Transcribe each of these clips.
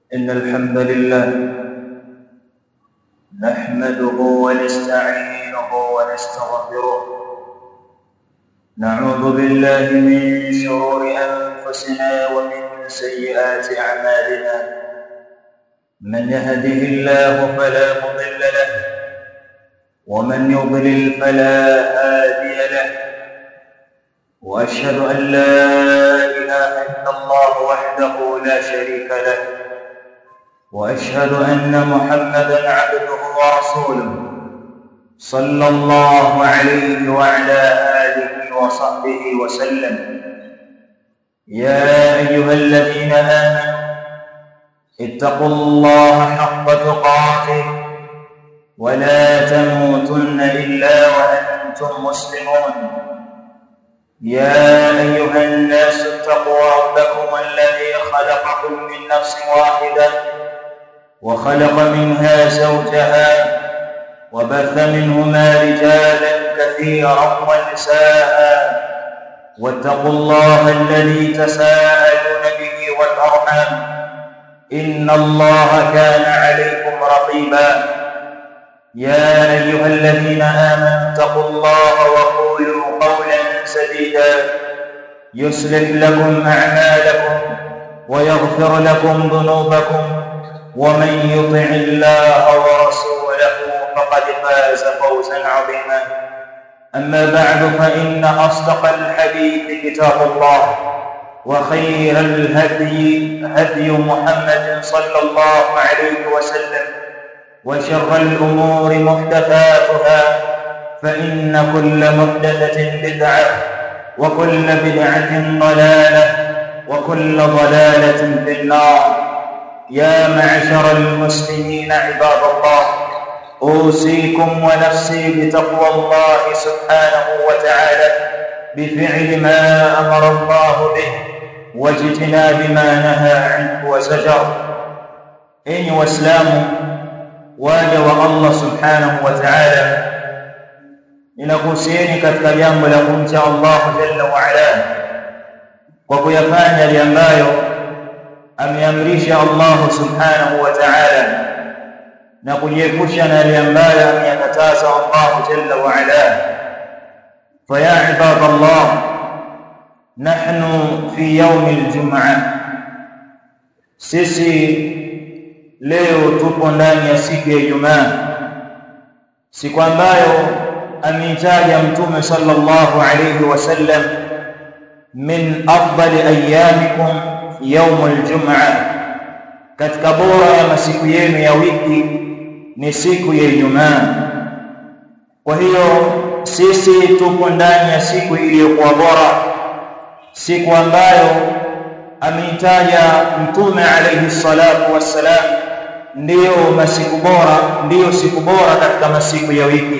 إن الحمد لله نحمده ونستعينه ونستغفره، نعوذ بالله من شرور أنفسنا ومن سيئات أعمالنا. من يهده الله فلا مضل له، ومن يضلل فلا هادي له، وأشهد أن لا إله إلا الله وحده لا شريك له، وأشهد أن محمدًا عبده ورسوله صلى الله عليه وعلى آله وصحبه وسلم. يا أيها الذين آمنوا اتقوا الله حق تقاته ولا تموتن إلا وأنتم مسلمون. يا أيها الناس اتقوا ربكم الذي خلقكم من نفس واحدة وخلق منها زوجها وبث منهما رجالا كثيرا ونساء، واتقوا الله الذي تساءلون به والأرحام إن الله كان عليكم رقيبا. يا أيها الذين آمنوا اتقوا الله وقولوا قولا سديدا يصلح لكم أعمالكم ويغفر لكم ذنوبكم، ومن يطع الله ورسوله فقد فاز فوزا عظيما. أما بعد، فإن أصدق الحديث كتاب الله، وخير الهدي هدي محمد صلى الله عليه وسلم، وشر الأمور محدثاتها، فإن كل محدثة بدعة، وكل بدعة ضلالة، وكل ضلالة في النار. يا معشر المسلمين عباد الله، أوصيكم ونفسي بتقوى الله سبحانه وتعالى بفعل ما أمر الله به واجتناب ما نهى عنه وزجر. إني وإسلام واجه الله سبحانه وتعالى ninakuhusieni katika jambo la kumcha Allah jalla wa ala kwa kuyafanya yale ambayo ameamrisha Allah subhanahu wa ta'ala na kujiepusha na yale ambayo ameyakataza Allah jalla wa ala. Faya ibadallah, nahnu fi yawm al-jum'ah, sisi leo tupo ndani ya siku ya Ijumaa, siku ambayo ameitaja Mtume sallallahu alayhi wasallam min afdali ayyamikum yawm al-jum'ah, katika bora ya masiku yenu ya wiki ni siku ya Ijumaa. Kwa hiyo sisi tupo ndani ya siku iliyokuwa bora, siku ambayo ameitaja Mtume alayhi salatu wassalam ndiyo masiku bora, ndiyo siku bora katika masiku ya wiki.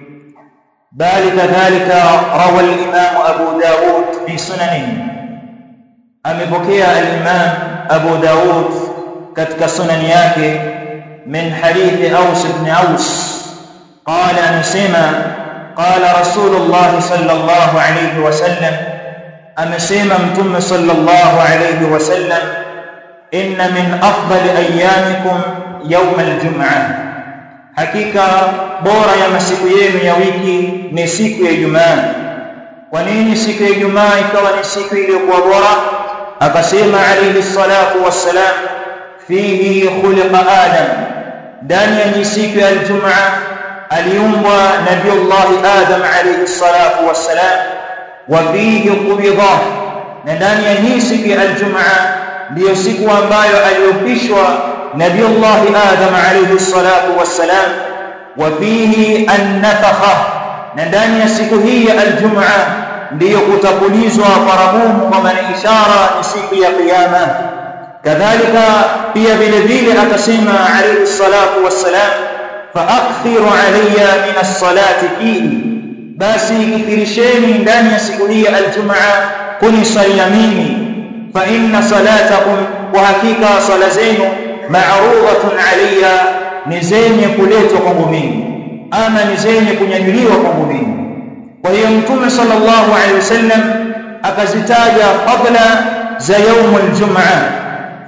Bali kadhalika rawa al-Imam Abu Dawud fi sunanihi, amepokea al-Imam Abu Dawud katika sunani yake min hadithi Aus ibn Aus qala, anasema qala Rasulullah sallallahu alayhi wasallam, amesema Mtume sallallahu alayhi wasallam, inna min afdali ayyamikum yawm al-jum'ah, hakika bora ya masiku yenu ya wiki ni siku ya Ijumaa. Kwa nini siku ya Ijumaa ikawa ni siku iliyokuwa bora? Akasema alayhi salatu wassalam, fihi khuliqa Adam, ndani ya siku ya Ijumaa aliumbwa Nabiyullah Adam alayhi salatu wassalam, wa fihi qubida, na ndani ya hii siku ya Ijumaa ndiyo siku ambayo aliopishwa Nabiyullah Adam alayhi salatu wassalam, wa fihi an-nafakha, na ndani ya siku hii ya Ijumaa ndiyo kutapulizwa baragumu, kwa maana ishara ni siku ya kiyama. Kadhalika pia vile vile akasema alayhi salatu wassalam, fa akthiru alayya min as-salati fihi, basi kithirisheni ndani ya siku hii ya Ijumaa kunisalia mimi, fa inna salatakum, wa hakika sala zenu, ma'rudatun alayya, ni zenye kuletwa kwangu mimi, ama ni zenye kunyanyuliwa kwangu mimi. Kwa hiyo Mtume sallallahu alayhi wasallam akazitaja fadla za يوم الجمعة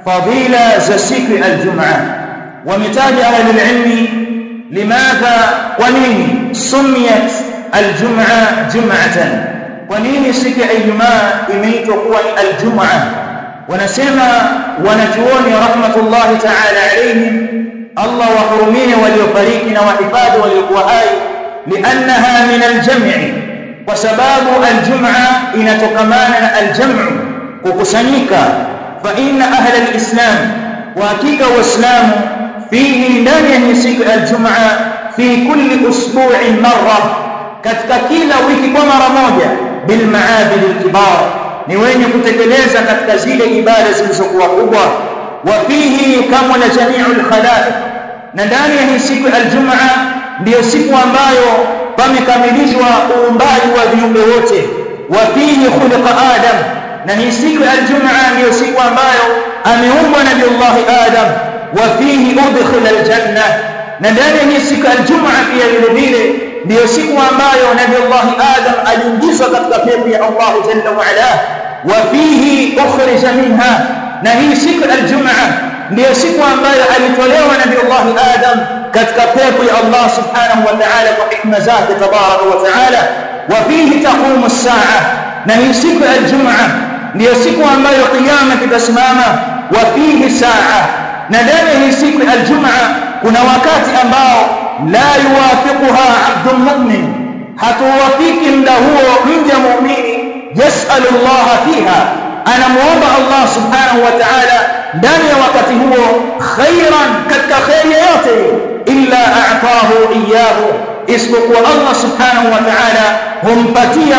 fadila za siku ya Ijumaa. Wametaja ahli ilmi limadha, kwa nini sumiyat aljumaa jum'atan, kwa nini siku ya Ijumaa imeitwa kuwa ni aljumaa. Wanasema wanachuoni rahmatullahi ta'ala alayhim, Allah wahurumie waliofariki na wahifadhi waliokuwa hai, liannaha min aljam'i, kwa sababu aljumaa inatokamana na aljam'u, kukusanyika. Fa inna ahla alislam, wa hakika waislamu, fihi, ndani ya siku ya aljumaa, fi kulli usbu'in marra, katika kila wiki kwa mara moja, bil ma'abid alkibar, ni wenye kutekeleza katika zile ibada zilizokuwa kubwa. Wa fihi kamala jami'ul khalaiq, na ndani ya siku ya aljumaa ndio siku ambayo pamekamilishwa uumbaji wa viumbe wote. Wa fihi khuliqa Adam, na ni siku ya aljumaa ndio siku ambayo ameumbwa Nabii Adam. Wa fihi udkhila aljanna, na ndani ya siku ya aljumaa pia vile vile ndio siku ambayo Nabii Adam aliingizwa katika pepo ya Allah jalla wa ala. Wa fihi ukhrija minha, na hii siku ya aljumaa ndio siku ambayo alitolewa Nabii Adam katika pepo ya Allah subhanahu wa ta'ala kwa hikma zake tabaraka wa ta'ala. Wa fihi taqumu as-saa, na hii siku ya aljumaa ndio siku ambayo kiyama kitasimama. Wa fihi saa, na ndani ya hii siku ya aljumaa kuna wakati ambao la yuwafiquha abdun mu'min, hatuwafiki muda huo mja muumini, yasalu Allah fiha, anamuomba Allah subhanahu wa ta'ala ndani ya wakati huo khairan, katika khairi yote, illa a'tahu iyyahu, isipokuwa Allah subhanahu wa ta'ala humpatia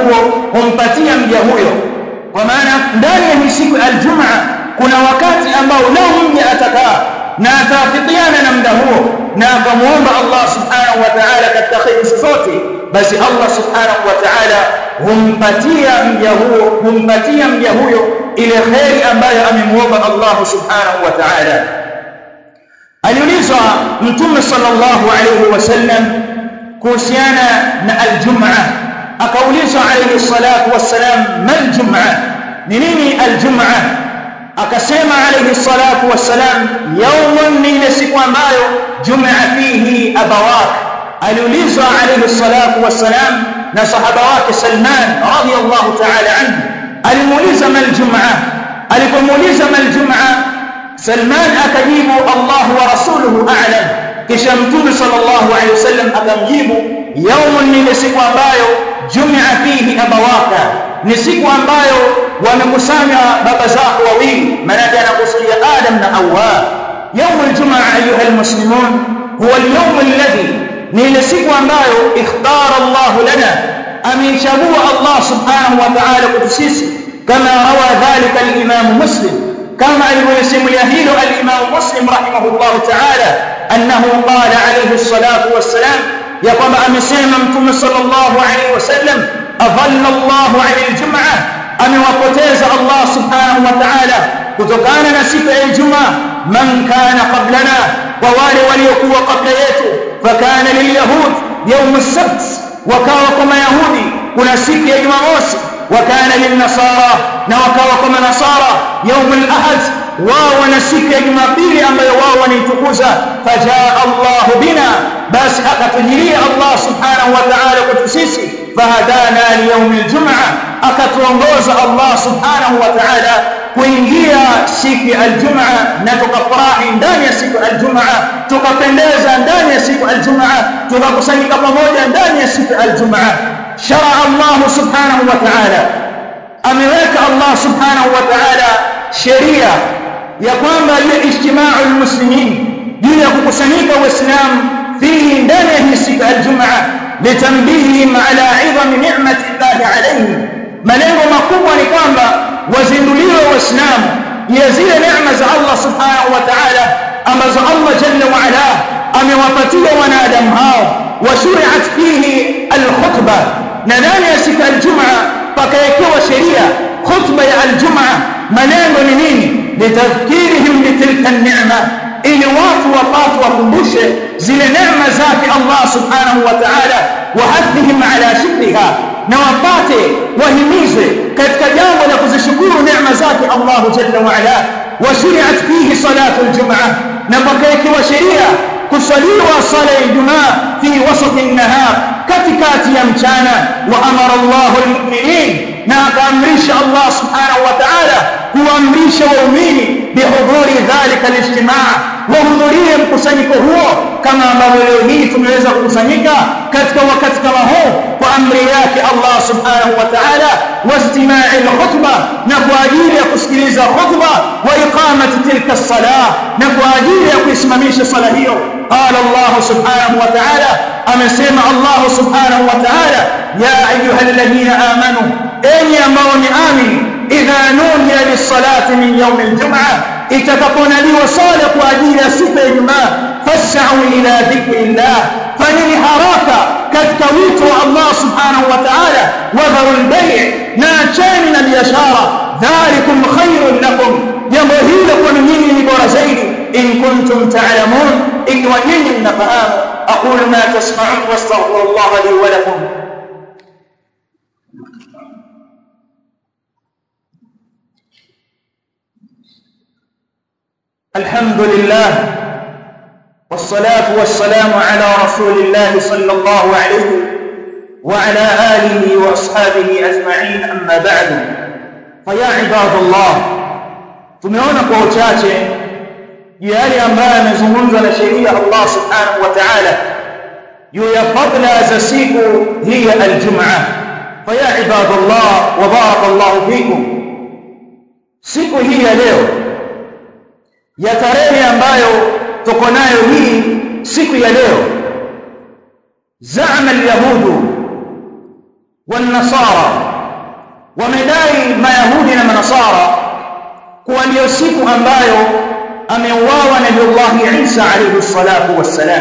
mja huyo. Kwa maana ndani ya siku ya aljumaa kuna wakati ambao lao mja atakaa na atafikiana na muda huo na akamuomba Allah subhanahu wa ta'ala katika khairi zote, basi Allah subhanahu wa ta'ala humpatia mja huyo ile khairi ambayo amemuomba Allah subhanahu wa ta'ala. Aliulizwa Mtume sallallahu alayhi wasallam kuhusiana na aljumaa, akaulizwa alayhi salatu wassalam, mal jumaa, ni nini aljumaa? Akasema alayhi salatu wassalam, yawmun, ni ile siku ambayo jumaa fihi abawak. Aliulizwa alayhi salatu wassalam na sahaba wake Salman radiyallahu ta'ala anhu, alimuuliza mal jumaa. Alipomuuliza mal jumaa, Salman akajibu Allah wa rasuluhu a'lam. Kisha Mtume sallallahu alayhi wasallam akamjibu, yawmun, ni ile siku ambayo jumaa fihi abawaka, ni siku ambayo wamekusanya baba zako wawili, maana anakusudia Adam na Hawa. Yawm aljumaa ayuha almuslimun huwa alyawm alladhi, ni ile siku ambayo ikhtara Allah lana, amechagua Allah subhanahu wa ta'ala kwetu sisi, kama rawa dhalika al-Imam Muslim, kama alivyosimulia hilo al-Imam Muslim rahimahullah ta'ala, annahu qala alayhi salatu wassalam, ya kwamba amesema Mtume sallallahu alayhi wasallam, adalla Allah 'ala al-jum'ah, amewapoteza Allah subhanahu wa ta'ala kutokana na siku ya Ijumaa, man kana qablana, kwa wale waliokuwa kabla yetu, fakana lilyahud yawm as-sabt, wakawa kwa mayahudi kuna siku ya Jumamosi, wakana lilnasara, na wakawa kwa manasara yawm al-ahad, wao wana siku ya Jumapili ambayo wao wanaitukuza. Fajaa Allah bina, basi akatujilia Allah subhanahu wa ta'ala kwetu sisi, fahadana liyawm al-jum'ah, akatuongoza Allah subhanahu wa ta'ala kuingia siku ya aljumaa, na tukafurahi ndani ya siku ya aljumaa, tukapendeza ndani ya siku ya aljumaa, tukakusanyika pamoja ndani ya siku ya aljumaa. Sharaa Allah subhanahu wa ta'ala, ameweka Allah subhanahu wa ta'ala sheria ya kwamba ile ijtimaa almuslimin, juu ya kukusanyika waislamu fihi, ndani ya siku ya aljumaa, litanbihihim ala 'idhami ni'mati Allah alayhim. Malengo makubwa ni kwamba wazinduliwe waislamu ya zile neema za Allah subhanahu wa ta'ala ambazo Allah jalla wa ala amewapatia wanadamu hao. Wa shuri'at fihi alkhutba, na ndani ya siku ya aljumaa pakawekewa sheria khutba ya aljumaa. Malengo ni nini? Litadhkirihim bitilka an-ni'ma, ili watu wapate wakumbushe zile neema zake Allah subhanahu wa ta'ala, wa hathihim ala shukriha, na wapate wahimizwe katika jambo la kuzishukuru neema zake Allah jalla wa ala. وشرعت فيه صلاة الجمعة نبقيك وشريعة كسليوا صلاة الجمعة في وسط النهار كتكات يمشانا وأمر الله المؤمنين أمريش الله سبحانه وتعالى هو أمريش وأميني بحضور ذلك الاجتماع وحضورهم كسنك هو كما مولوهي تميز كسنك كتك وكتك وهو وأمرياك الله سبحانه وتعالى واستماع الخطبة نفواجير يكسكريز الخطبة وإقامة تلك الصلاة نفواجير يكسمميش صلاهيه قال الله سبحانه وتعالى أمسيما الله سبحانه وتعالى يا أيها الذين آمنوا أي يمون آمن إذا نودي للصلاة من يوم الجمعة اتفقون لي وصالق وأجيل سفة الجمعة فاسعوا إلى ذكر الله فنني حراكة كالتويت الله سبحانه وتعالى وذروا البيع ناچاننا اليشارة ذلكم خير لكم يمهيلكم مني لبرزين إن كنتم تعلمون إن ونين النفهام أقول ما تسمعون واستغفر الله لي ولكم. الحمد لله والصلاة والسلام على رسول الله صلى الله عليه وعلى آله وأصحابه أجمعين أما بعد فيا عباد الله tumeona kwa uchache yale ambayo yamezungumzwa na sheria Allah subhanahu wa ta'ala juu ya fadla za siku hii al-Jum'ah. Faya ibadallah wa barakallahu fikum, siku hii ya leo ya tarehe ambayo tuko nayo hii siku ya leo, zama al-yahudu wan-nasara, wamedai mayahudi na manasara kuwa ndio siku ambayo ameuawa Nabii Isa alayhi salatu wassalam,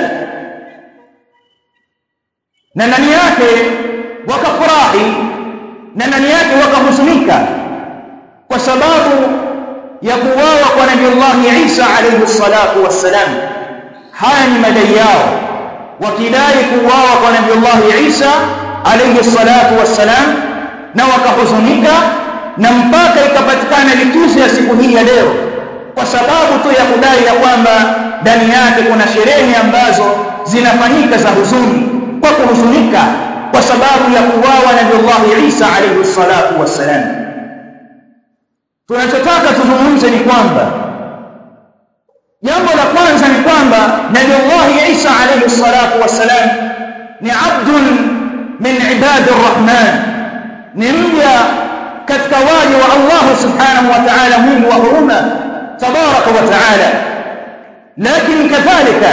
na ndani yake wakafurahi na ndani yake wakahuzunika kwa sababu ya kuuawa kwa Nabii Isa alayhi salatu wassalam. Haya ni madai yao, wakidai kuuawa kwa Nabii Isa alayhi salatu wassalam, na wakahuzunika na mpaka ikapatikana likizo ya siku hii ya leo kwa sababu tu ya kudai ya kwamba ndani yake kuna sherehe ambazo zinafanyika za huzuni, kwa kuhuzunika kwa sababu ya kuuawa Nabii Isa alayhi salatu wassalam. Tunachotaka tuzungumze ni kwamba jambo la kwanza ni kwamba Nabii Isa alayhi salatu wassalam ni abdun min ibadi arrahman, ni mja katika waja wa Allah subhanahu wa ta'ala, Mungu wa huruma tabaraka wa ta'ala. Lakini kadhalika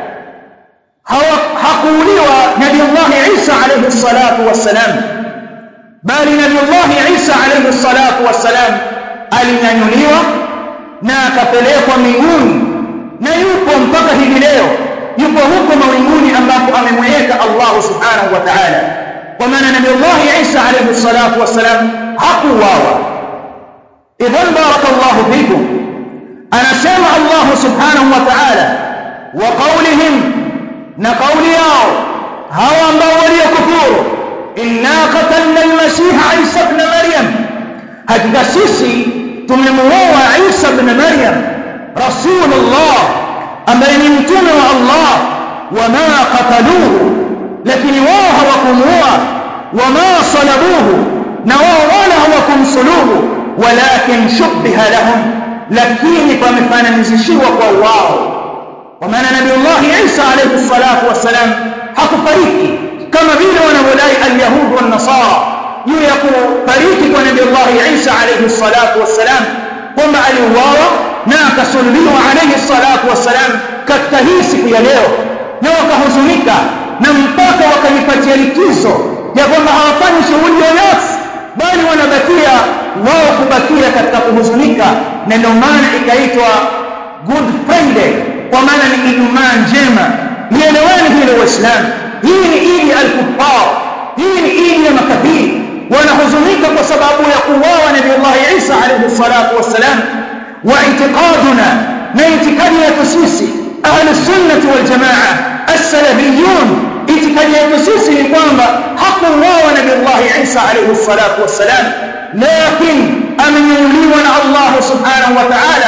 hakuuliwa Nabii Isa alayhi salatu wassalam, bali Nabii Isa alayhi salatu wassalam alinyanyuliwa na akapelekwa mbinguni, na yupo mpaka hivi leo, yupo huko mawinguni ambapo amemweka Allah subhanahu wa ta'ala. Kwa maana Nabii Isa alayhi salatu wassalam hakuuawa. Idhan barakallahu fikum, anasema Allah subhanahu wa ta'ala wa qawlihim, na qawli yao hawa ambao waliokufuru, inna qatalna al-masih Isa ibn Maryam, hakika sisi tumemuua Isa ibn Maryam rasulullah, ambaye ni mtume wa Allah. Wama qataluhu, lakini wao hawakumuua. Wama salabuhu, na wao wala hawakumsulubu. Walakin shubbiha lahum, lakini pamefananizishiwa kwa wao. Kwa maana Nabii Isa alayhi salatu wassalam hakufariki kama vile wanavyodai al-yahud wan nasara juu ya kufariki kwa Nabii Isa alayhi salatu wassalam, kwamba aliuawa na akasulubiwa alayhi salatu wassalam katika hii siku ya leo, na wakahuzunika na mpaka wakajipatia likizo ya kwamba hawafanyi shughuli yoyote, bali wanabakia wao kubakia katika kuhuzunika. Na ndio maana ikaitwa Good Friday, kwa maana ni Ijumaa njema. Nieleweni hilo Waislamu, hii ni idi al-kuffar, hii ni idi ya makafiri. Wanahuzunika kwa sababu ya kuuawa Nabii Isa alayhi salatu wassalam. Wa i'tiqaduna, na itikadi yetu sisi ahli sunnah wal jamaa as-salafiyun, itikadi yetu sisi ni kwamba hakuuawa Nabii Isa alayhi salatu wassalam, lakini amenyuliwa na Allah subhanahu wa ta'ala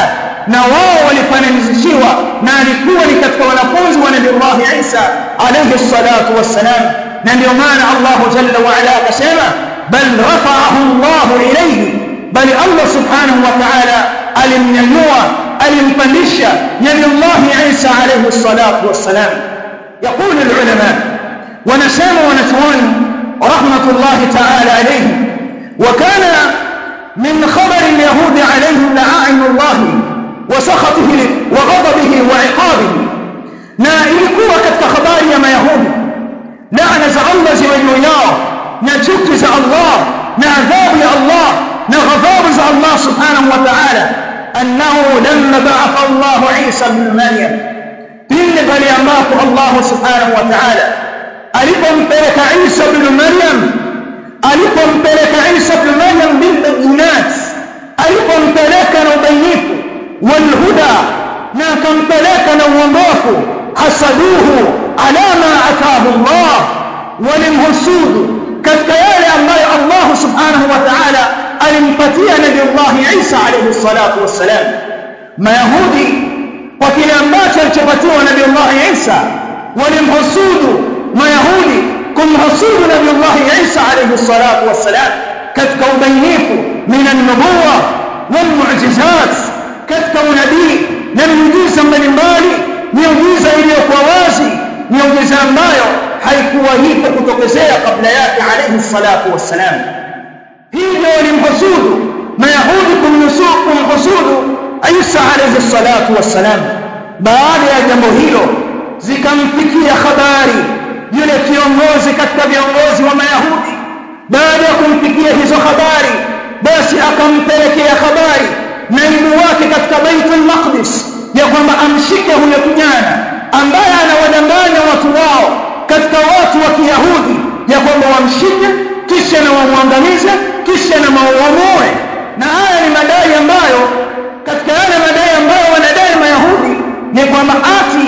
na wao walifananishwa na alikuwa ni katika wanafunzi wa Nabii Allah Isa alayhi salatu wassalam. Na ndio maana Allah jalla wa ala akasema bal rafa'ahu Allah ilayhi, bali Allah subhanahu wa ta'ala alimnyanyua, alimpandisha Nabii Allah Isa alayhi salatu wassalam. يقول العلماء ونسمع ونتوان رحمة الله تعالى عليهم وكان من خبر اليهود عليهم لعائن الله وسخطه وغضبه وعقابه. na ilikuwa katika habari ya Mayahudi laana za Allah ziwe juu yao na chuki za Allah na adhabu ya Allah na ghadhabu za Allah subhanahu wa ta'ala, annahu lamma ba'atha Allah Isa ibn Maryam, pindi pale ambapo Allah subhanahu wa ta'ala alipompeleka Isa ibn Maryam, alipompeleka Isa ibn Maryam bil bayinat, alipompeleka na ubainifu wal huda, na akampeleka na uongofu, hasaduhu ala ma ataahu Allah, walimhusudu katika yale ambayo Allah subhanahu wa ta'ala alimpatia Nabii Allah Isa alayhi salatu wassalam. Mayahudi kwa kile ambacho alichopatiwa Nabii Allah Isa walimhusudu Mayahudi kumhusudu Nabii Allah Isa alayhi salatu wassalam katika ubainifu min an-nubuwwa wal mu'jizat, katika unabii na miujiza mbalimbali, miujiza iliyokuwa wazi, miujiza ambayo haikuwahi kutokezea kabla yake alayhi salatu wassalam. Hivyo walimhusudu Mayahudi kumhusudu Isa alayhi salatu wassalam. Baada ya jambo hilo zikamfikia habari yule kiongozi katika viongozi wa Mayahudi. Baada ya kumfikia hizo habari, basi akampelekea habari naibu wake katika Baitul Maqdis ya kwamba amshike huyo kijana ambaye anawadanganya watu wao katika watu wa Kiyahudi, ya kwamba wamshike kisha na wamwangamize kisha na wamuue. Na haya ni madai ambayo, katika yale madai ambayo wanadai Mayahudi ni kwamba ati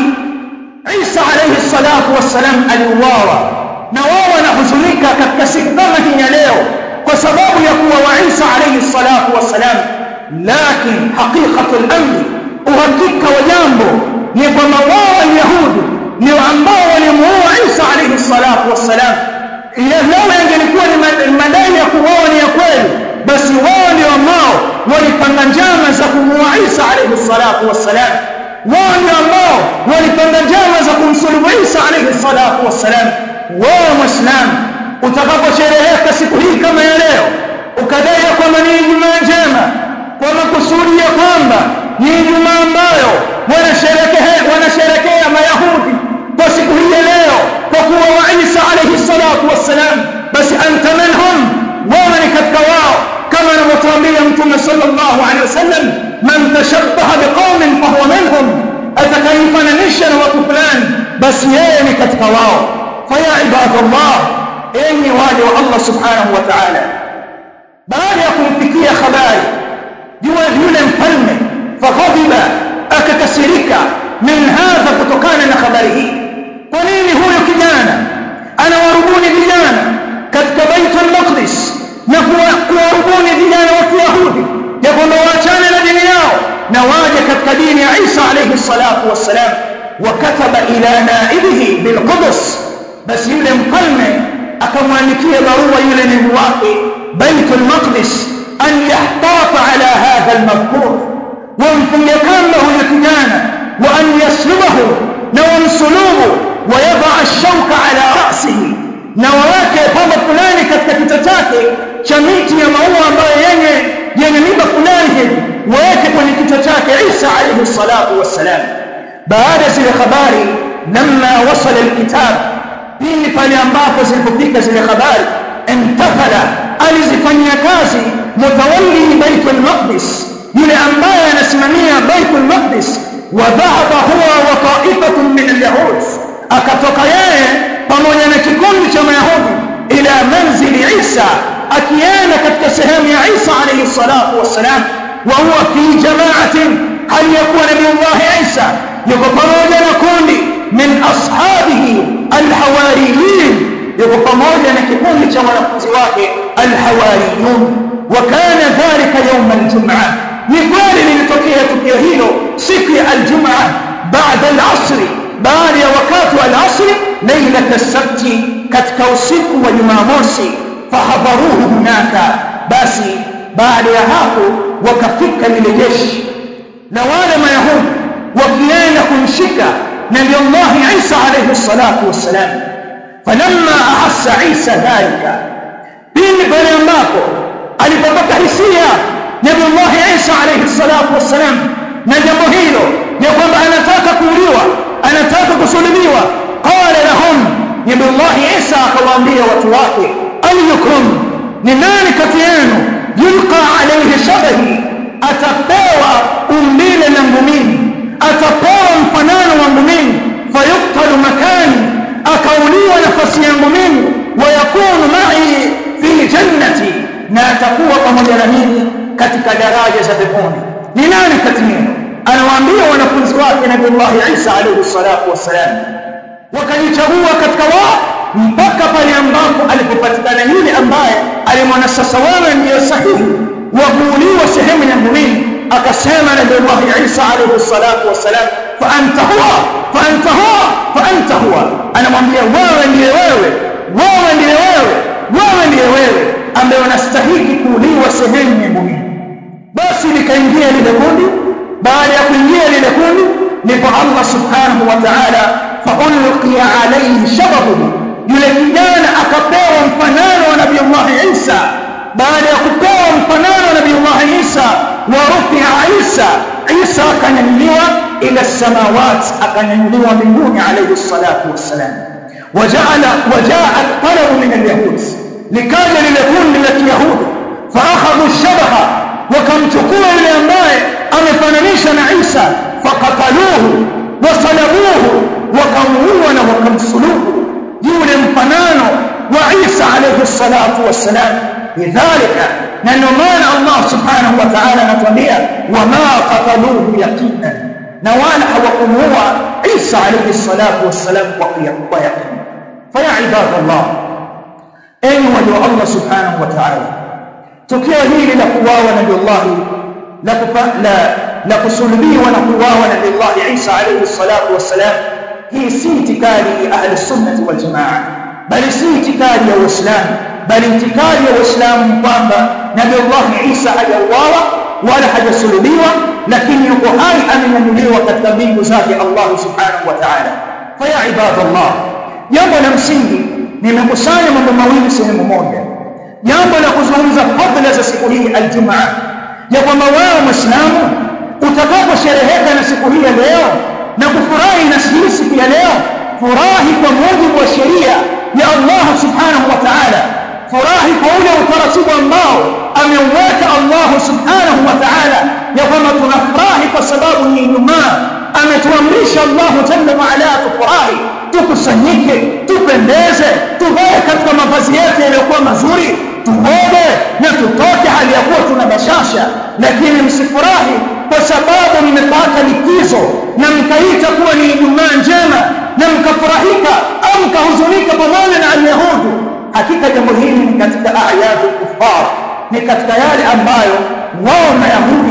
Isa alayhi salatu wassalam aliuawa, na wao wanahuzunika katika siku kama hii ya leo kwa sababu ya kuwa wa Isa alayhi salatu wassalam. Lakini haqiqatul amri, uhakika wa jambo ni kwamba wao Wayahudi ndio ambao walimuua Isa alayhi salatu wassalam. Lao yangelikuwa ni madai ya kuuawa ni ya kweli, basi wao ndio ambao walipanga njama za kumuua Isa alayhi salatu wassalam. Wao ndio ambao walipanga njama za kumsulubu Isa alayhi salatu wassalam. Wao Muislamu utakaposhereheka siku hii kama ya leo ukadai kwamba ni Ijumaa njema kwa makusudi ya kwamba ni Ijumaa ambayo wanasherehekea Mayahudi kwa siku hii ya leo kwa kuwa wa Isa alayhi salatu wassalam, basi anta minhum, wao ni katika wao, kama anavyotuambia Mtume sallallahu alaihi wasallam, man tashabbaha biqaumin fahuwa minhum, atakayefananisha na watu fulani basi yeye ni katika wao. Faya ibadallah, enyi waja wa Allah subhanahu wa ta'ala, baada ya kumfikia habari yule mfalme, faghadiba, akakasirika, min hadha, kutokana na habari hii. Kwa nini huyo kijana anawarubuni vijana katika Baitul Maqdis na kuwarubuni vijana wa Kiyahudi ya kwamba waachane na dini yao na waje katika dini ya Isa alayhi salatu wassalam? Wakataba ila naibihi bilqudus, basi yule mfalme akamwandikia barua yule naibu wake Baitul Maqdis an yahtata ala hadha almadhkur, wamfunge kamba huyo kijana, wa an yaslubahu, na wamsulubu, wa yadaa shauka ala rasihi, na waweke pamba fulani katika kichwa chake cha miti ya maua ambayo yenye miba fulani hivi, waweke kwenye kichwa chake Isa alayhi salatu wassalam. Baada zile habari, lamma wasala alkitab, pindi pale ambapo zilipofika zile habari, intafala, alizifanyia kazi mutawalli Baitul Maqdis, yule ambaye anasimamia Baitul Maqdis, wa dhahaba huwa wa ta'ifatun min al-yahud, akatoka yeye pamoja na kikundi cha Mayahudi ila manzili Isa, akienda katika sehemu ya Isa alayhi salatu wassalam, wa huwa fi jama'atin, hali yakuwa Nabii Allah Isa yuko pamoja na kundi min ashabihi alhawariyin, yuko pamoja na kikundi cha wanafunzi wake alhawariyun. Wa kana dhalika yawm aljum'a, ni kweli lilitokea tukio hilo siku ya Aljumaa baada al-asr, baada ya wakati wa al-asr, lailat as-sabt, katika usiku wa Jumamosi. Fahadharuhu hunaka, basi baada ya hapo wakafika lile jeshi na wale Mayahudi wakienda kumshika Nabii Allah Isa alayhi salatu wassalam. Falamma ahassa Isa dhalika, pindi pale ambapo alipopata hisia Nabii Allah Isa alayhi salatu wassalam na jambo hilo ya kwamba anataka kuuliwa, anataka kusulubiwa, qala lahum, Nabii Allah Isa akawaambia watu wake, ayyukum, ni nani kati yenu yulqa alayhi shabahi, atapewa umbile langu mimi, atapewa mfanano wangu mimi, fayuktalu makani, akauliwa nafasi yangu mimi, wayakunu ma'i fi jannati, na atakuwa pamoja na mimi katika daraja za peponi. Ni nani kati yenu? Anawaambia wanafunzi wake Nabii Allah Isa alayhi salatu wassalam. Wakajichagua katika wao mpaka pale ambapo alipopatikana yule ambaye alimwona sasa wewe ndiye sahihi wa kuuliwa sehemu ya mimi, akasema Nabii Allah Isa alayhi salatu wassalam, fa anta huwa, fa anta huwa, fa anta huwa. Anamwambia wewe ndiye wewe, wewe ndiye wewe, wewe ndiye wewe ambaye unastahili kuuliwa sehemu ya mimi. Basi likaingia lile kundi. Baada ya kuingia lile kundi, ndipo Allah subhanahu wa ta'ala, fa ulqiya alayhi shabahu, yule kijana akapewa mfanano wa Nabii Allah Isa. Baada ya kupewa mfanano wa Nabii Allah Isa, wa rufi'a Isa akanyanyuliwa ila samawat, akanyanyuliwa mbinguni alayhi salatu wassalam. Wajaa al-talab min al-yahud, likaja lile kundi la Kiyahudi, fa akhadhu shabaha, wakamchukua yule ambaye amefananisha na Isa, faqataluhu wasalabuhu, wakamuua na wakamsulubu yule mfanano wa Isa alayhi salatu wassalam. Lidhalika, na ndio maana Allah subhanahu wa ta'ala anatuambia, wama qataluhu yaqinan, na wala hawakumuua Isa alayhi salatu wassalam kwa yaqin. Fa ya ibadallah, enyi waja wa Allah subhanahu wa ta'ala, tukio hili la kuuawa Nabii Allah, la kusulubiwa na kuuawa Nabii Allah Isa alayhi salatu wassalam, hii si itikadi ya ahli sunnah wal jamaa, bali si itikadi ya Uislamu, bali itikadi ya Uislamu kwamba Nabii Allah Isa hajauawa wala hajasulubiwa, lakini yuko hai, amenyanyuliwa katika mbingu zake Allah subhanahu wa ta'ala. Fa ya ibadallah, jambo la msingi, nimekusanya mambo mawili sehemu moja. Jambo la kuzungumza fadhila za siku hii Aljumaa, ya kwamba wewe Muislamu utakaposhereheka na siku hii leo na kufurahi na siku ya leo, furahi kwa mujibu wa sheria ya Allah subhanahu wa ta'ala, furahi kwa ule utaratibu ambao ameuweka Allah subhanahu wa ta'ala, ya kwamba tunafurahi kwa sababu ni Ijumaa. Ametuamrisha Allah jalla wa ala tufurahi, tukusanyike, tupendeze, tuvae katika mavazi yetu yaliyokuwa mazuri, tuoge na tutoke hali ya kuwa tuna bashasha. Lakini msifurahi kwa sababu mmepata likizo na mkaita kuwa ni Ijumaa njema na mkafurahika au mkahuzunika pamoja na al-Yahudi. Hakika jambo hili ni katika a'yadul kuffar, ni katika yale ambayo wao Mayahudi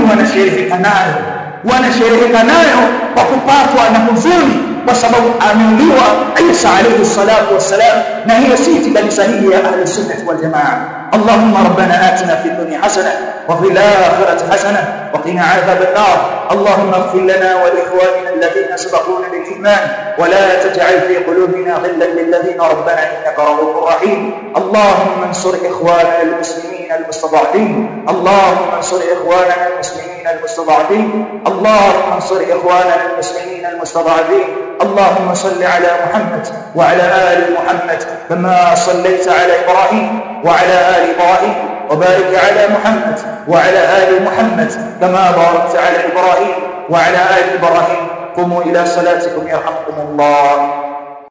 wanashereheka nayo kwa kupatwa na huzuni kwa sababu ameuliwa Isa alayhi salatu wassalam, na hiyo si itikadi sahihi ya ahli sunnah wal jamaa. Allahumma rabbana atina fid dunya hasana wa fil akhirati hasana wa qina adhaban nar. Allahumma ighfir lana wa li ikhwanina alladhina sabaquna bil iman wa la taj'al fi qulubina ghillan lil ladhina rabbana innaka ra'ufur rahim. Allahumma ansur ikhwanana al muslimin al mustada'afin. Allahumma ansur ikhwanana al muslimin al mustada'afin. Allahumma ansur ikhwanana al muslimin al mustada'afin. اللهم صل على محمد وعلى آل محمد كما صليت على إبراهيم وعلى آل إبراهيم، وبارك على محمد وعلى آل محمد كما باركت على إبراهيم وعلى آل إبراهيم. قوموا إلى صلاتكم يرحمكم الله.